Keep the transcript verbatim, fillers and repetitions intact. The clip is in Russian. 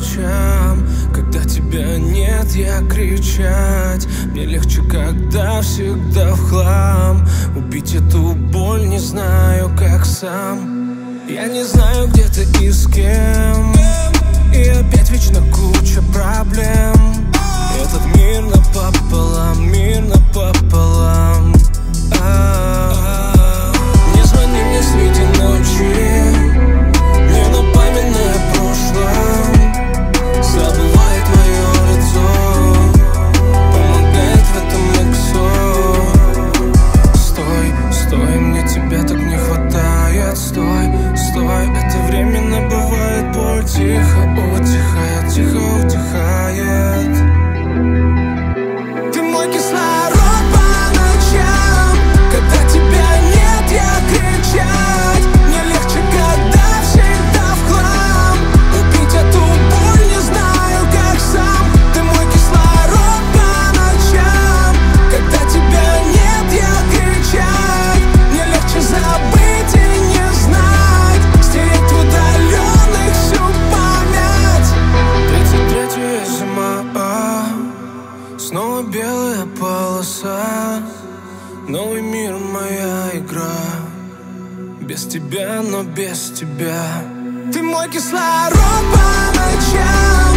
ночам, когда тебя нет, я кричать. Мне легче, когда всегда в хлам. Убить эту боль не знаю, как сам. Я не знаю, где ты и с кем, и опять вечно куча проблем. Этот мир напополам, мир напополам. А-а-а. Не звони мне среди ночи, мне напоминай о прошлом. Забывает мое лицо, помогает в этом иксо. Стой, стой, мне тебя так не хватает. Стой, стой, это временно бывает. Боль тихо утихает, тихо утихает. Ты мой кислород по ночам, когда тебя нет, я кричать. Мне легче, когда всегда в хлам. Убить эту боль не знаю, как сам. Ты мой кислород по ночам, когда тебя нет, я кричать. Мне легче забыть и не знать, стереть в удаленных всю память. Тридцать третья зима, а, снова белая полоса. Новый мир, моя игра. Без тебя, но без тебя. Ты мой кислород по ночам.